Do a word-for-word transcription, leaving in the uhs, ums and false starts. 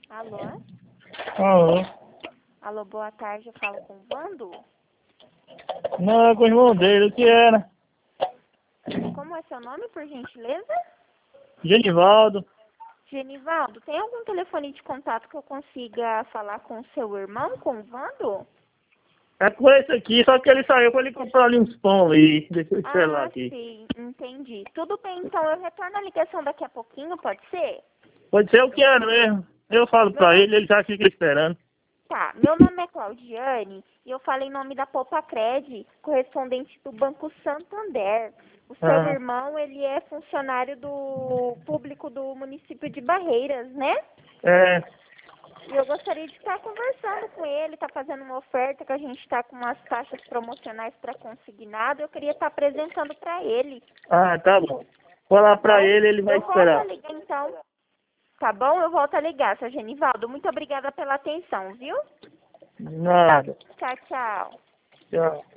Alô? Alô? Alô, boa tarde, eu falo com o Vando? Não, é com o irmão dele, o que era? Como é seu nome, por gentileza? Genivaldo. Genivaldo, tem algum telefone de contato que eu consiga falar com o seu irmão, com o Vando? É com esse aqui, só que ele saiu pra ele comprar ali uns pão aí. Deixa eu lá Ah, aqui. sim, entendi. Tudo bem, então eu retorno a ligação daqui a pouquinho, pode ser? Pode ser o que era mesmo. Eu falo Meu pra nome... ele, ele já fica esperando. Tá, meu nome é Claudiane e eu falo em nome da Popacred, correspondente do Banco Santander. O seu Ah, irmão, ele é funcionário do público do município de Barreiras, né? é. E eu gostaria de estar conversando com ele, tá fazendo uma oferta que a gente está com umas taxas promocionais para consignado. Eu queria estar apresentando para ele, Ah, tá bom. Vou lá tá pra bom? ele, ele vai Eu volto a esperar. ligar então. Tá bom? Eu volto a ligar, seu Genivaldo. Muito obrigada pela atenção, viu? Nada. Tchau, tchau. Tchau.